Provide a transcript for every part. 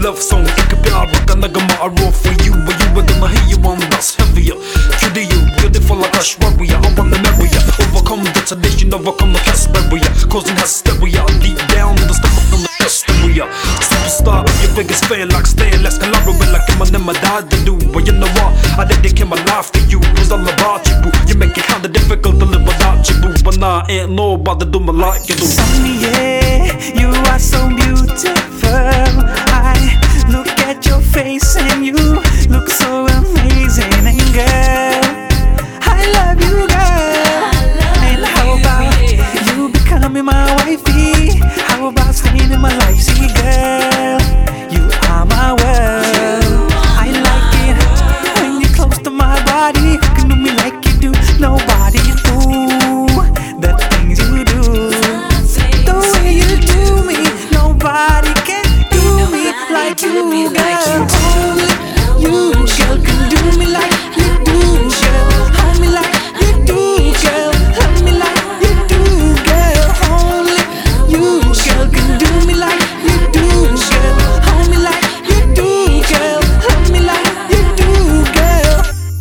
love song. Ikke bearbeidet noe mer raw for you. But you are gonna hear you one that's heavier. Cutie you, beautiful like a warrior. I wanna marry ya. Overcome the tradition, overcome the past barrier. Causing hysteria, deep down in the stomach from the hysteria. Superstar, your biggest fan like Stanless. Collaborate like Eminem, I died to do. But you know what, I dedicate my life to you. It's all about you, boo. You make it kinda difficult to live without you, boo. But nah, ain't nobody do me like you do. Sunny, yeah, you are so beautiful. I look at your face and you look so amazing. And girl, I love you, girl. And how about you becoming my wifey? How about staying in my life? See, girl, you are my world. I like it when you're close to my body. Who can do me like you do? Nobody. Ooh, the things you do, the way you do me, nobody can do me like you, girl. Only you, girl, can do me like you do, girl. Hold me like you do, girl. Love me like you do, girl. Only you, girl, can do me like you do, girl. Hold me like you do, girl. Love me like you do, girl.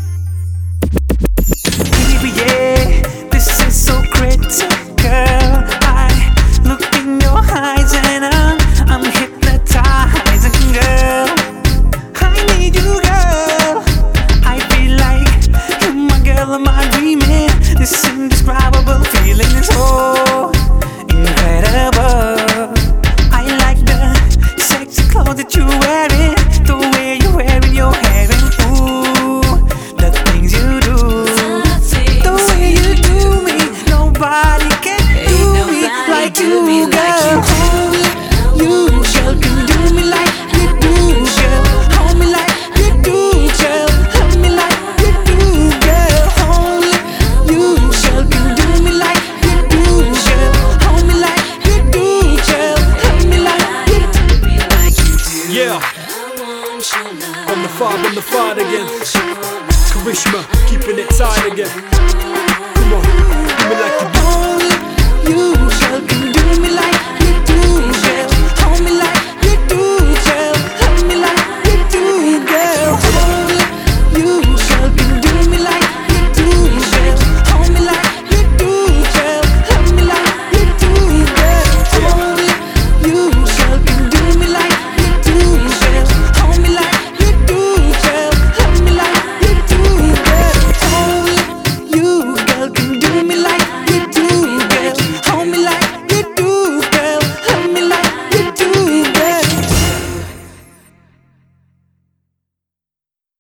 Baby, yeah, this is so critical. I look in your eyes and I'm hypnotized, girl. I need you, girl. I feel like you're my girl of my dreaming. This indescribable feeling is so incredible. I like the sexy clothes that you're wearing, the way you're wearing your hair, and ooh, the things you do, the way you do me. Nobody can do me like you, girl. Only you, girl, can do me like you do, girl. Hold me like you do, girl. Love me like you do, girl. Only you, girl, can do me like you do, girl. Hold me like you do, girl. Love me like you do. Yeah, on the fight again. Karishma, keeping it tight again. Come on, do me like you do.